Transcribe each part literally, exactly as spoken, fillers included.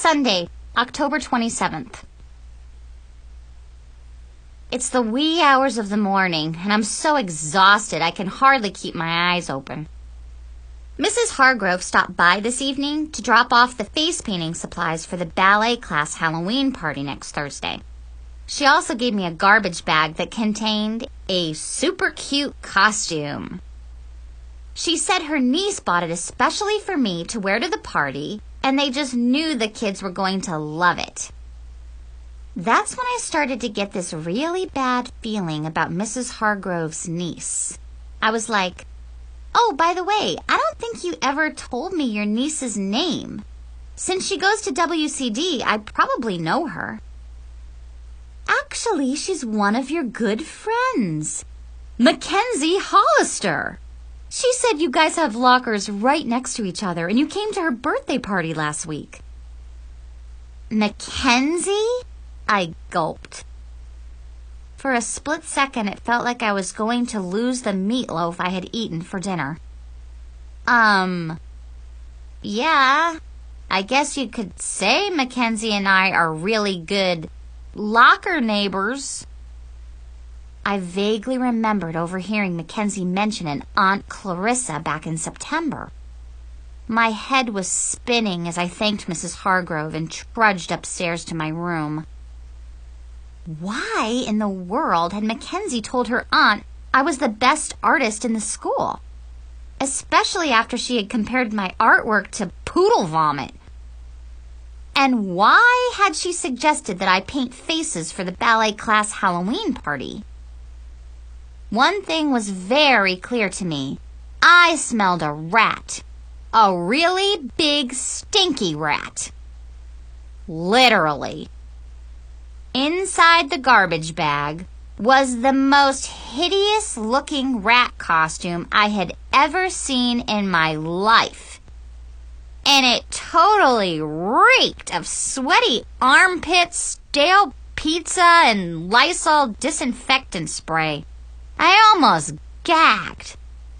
Sunday, October twenty-seventh. It's the wee hours of the morning, and I'm so exhausted I can hardly keep my eyes open. Missus Hargrove stopped by this evening to drop off the face painting supplies for the ballet class Halloween party next Thursday. She also gave me a garbage bag that contained a super cute costume. She said her niece bought it especially for me to wear to the party, and they just knew the kids were going to love it. That's when I started to get this really bad feeling about Missus Hargrove's niece. I was like, oh, by the way, I don't think you ever told me your niece's name. Since she goes to W C D, I probably know her. Actually, she's one of your good friends, Mackenzie Hollister. She said you guys have lockers right next to each other, and you came to her birthday party last week. Mackenzie? I gulped. For a split second, it felt like I was going to lose the meatloaf I had eaten for dinner. Um, yeah, I guess you could say Mackenzie and I are really good locker neighbors. I vaguely remembered overhearing Mackenzie mention an Aunt Clarissa back in September. My head was spinning as I thanked Missus Hargrove and trudged upstairs to my room. Why in the world had Mackenzie told her aunt I was the best artist in the school? Especially after she had compared my artwork to poodle vomit. And why had she suggested that I paint faces for the ballet class Halloween party? One thing was very clear to me. I smelled a rat. A really big, stinky rat. Literally. Inside the garbage bag was the most hideous-looking rat costume I had ever seen in my life. And it totally reeked of sweaty armpits, stale pizza, and Lysol disinfectant spray. I almost gagged.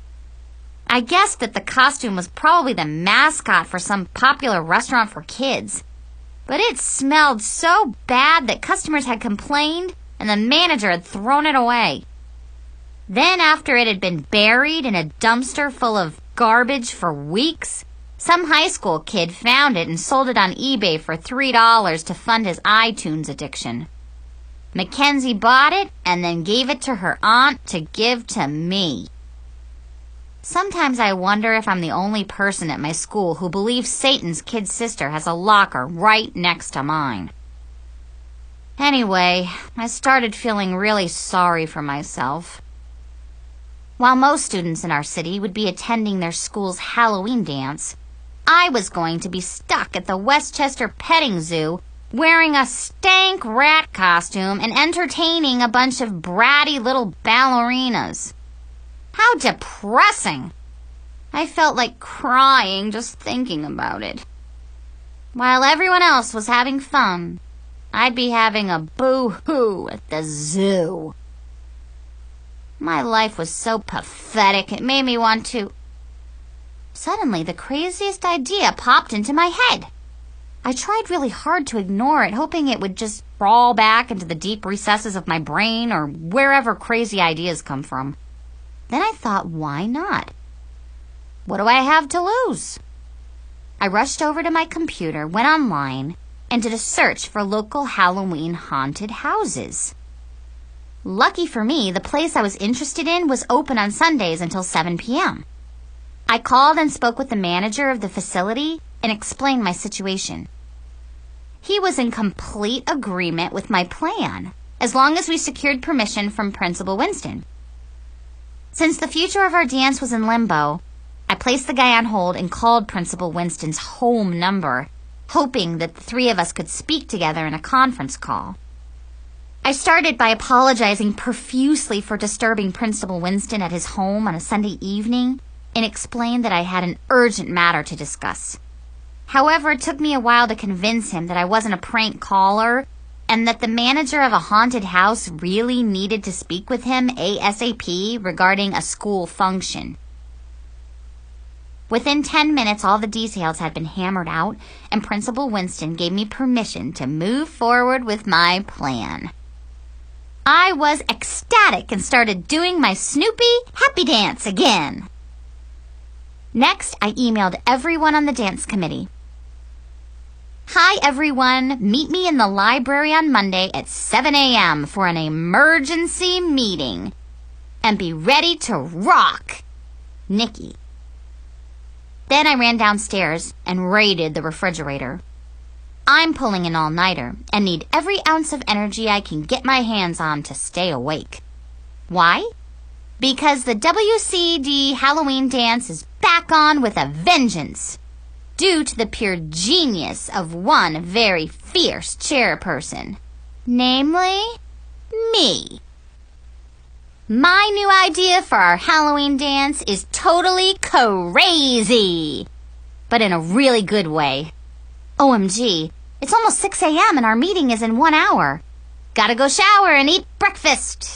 I guessed that the costume was probably the mascot for some popular restaurant for kids. But it smelled so bad that customers had complained and the manager had thrown it away. Then, after it had been buried in a dumpster full of garbage for weeks, some high school kid found it and sold it on eBay for three dollars to fund his iTunes addiction. Mackenzie bought it and then gave it to her aunt to give to me. Sometimes I wonder if I'm the only person at my school who believes Satan's kid sister has a locker right next to mine. Anyway, I started feeling really sorry for myself. While most students in our city would be attending their school's Halloween dance, I was going to be stuck at the Westchester Petting Zoo wearing a stank rat costume and entertaining a bunch of bratty little ballerinas. How depressing! I felt like crying just thinking about it. While everyone else was having fun, I'd be having a boo-hoo at the zoo. My life was so pathetic, it made me want to... Suddenly, the craziest idea popped into my head. I tried really hard to ignore it, hoping it would just crawl back into the deep recesses of my brain or wherever crazy ideas come from. Then I thought, why not? What do I have to lose? I rushed over to my computer, went online, and did a search for local Halloween haunted houses. Lucky for me, the place I was interested in was open on Sundays until seven p.m. I called and spoke with the manager of the facility and explained my situation. He was in complete agreement with my plan, as long as we secured permission from Principal Winston. Since the future of our dance was in limbo, I placed the guy on hold and called Principal Winston's home number, hoping that the three of us could speak together in a conference call. I started by apologizing profusely for disturbing Principal Winston at his home on a Sunday evening and explained that I had an urgent matter to discuss. However, it took me a while to convince him that I wasn't a prank caller and that the manager of a haunted house really needed to speak with him ASAP regarding a school function. Within ten minutes, all the details had been hammered out, and Principal Winston gave me permission to move forward with my plan. I was ecstatic and started doing my Snoopy happy dance again. Next, I emailed everyone on the dance committee. Hi, everyone. Meet me in the library on Monday at seven a.m. for an emergency meeting. And be ready to rock. Nikki. Then I ran downstairs and raided the refrigerator. I'm pulling an all-nighter and need every ounce of energy I can get my hands on to stay awake. Why? Because the W C D Halloween dance is back on with a vengeance, due to the pure genius of one very fierce chairperson, namely me. My new idea for our Halloween dance is totally crazy, but in a really good way. O M G, it's almost six a.m. and our meeting is in one hour. Gotta go shower and eat breakfast.